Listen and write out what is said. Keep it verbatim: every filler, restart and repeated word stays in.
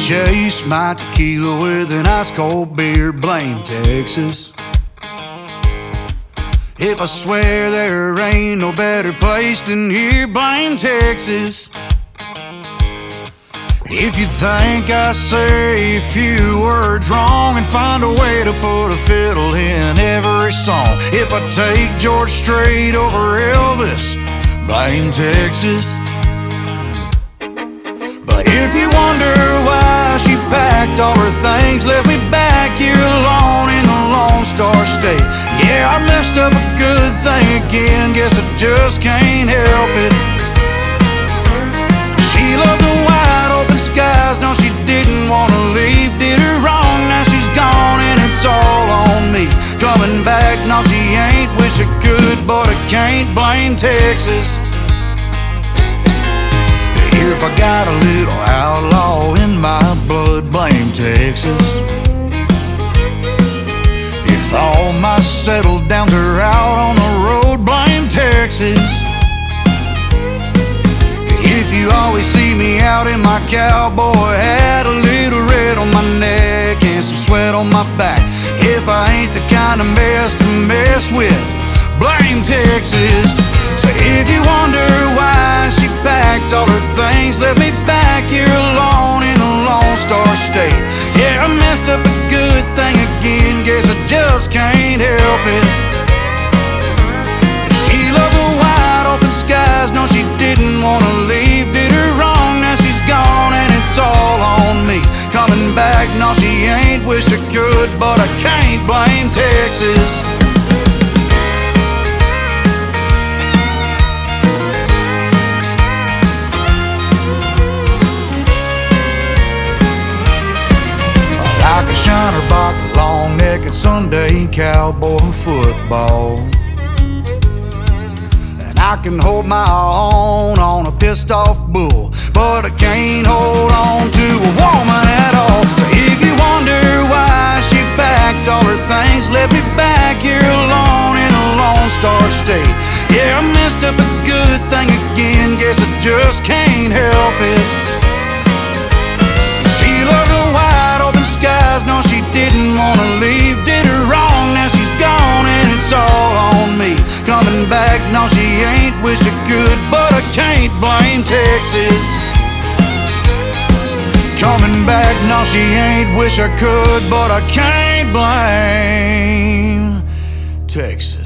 chase my tequila with an ice cold beer. Blame Texas. If I swear there ain't no better place than here, blame Texas. If you think I say a few words wrong and find a way to put a fiddle in every song, if I take George Strait over Elvis, blame Texas. But if you wonder why she packed all her things, left me back here alone in the Lone Star State, yeah, I messed up a good thing again, guess I just can't help it. She loved the wide open skies, no she didn't want to leave, did her wrong, now she's gone and it's all on me. Coming back, no she ain't, wish I could, but I can't blame Texas. If I got a little outlaw in my blood, blame Texas. If all my settled downs are out on the road, blame Texas. If you always see me out in my cowboy hat, a little red on my neck and some sweat on my back, if I ain't the kind of mess to mess with, blame Texas. So if you wonder why she packed all her things, left me back here alone in the Lone Star State, yeah, I messed up a good thing again, guess I just can't help it. She loved the wide open skies, no she didn't want to leave, did her wrong, now she's gone and it's all on me. Coming back, no she ain't, wish I could, but I can't blame Texas. Like a shiner bought the long-necked Sunday cowboy football, and I can hold my own on a pissed-off bull, but I can't hold on to a woman at all. So if you wonder why she packed all her things, left me back here alone in a Lone Star State, yeah, I messed up a good thing again, guess I just can't help it. She loved the wide open skies, no she didn't want to leave, did her wrong, now she's gone and it's all on me. Coming back, no she ain't, wish I could, but I can't blame Texas. Coming back, no she ain't, wish I could, but I can't blame Texas.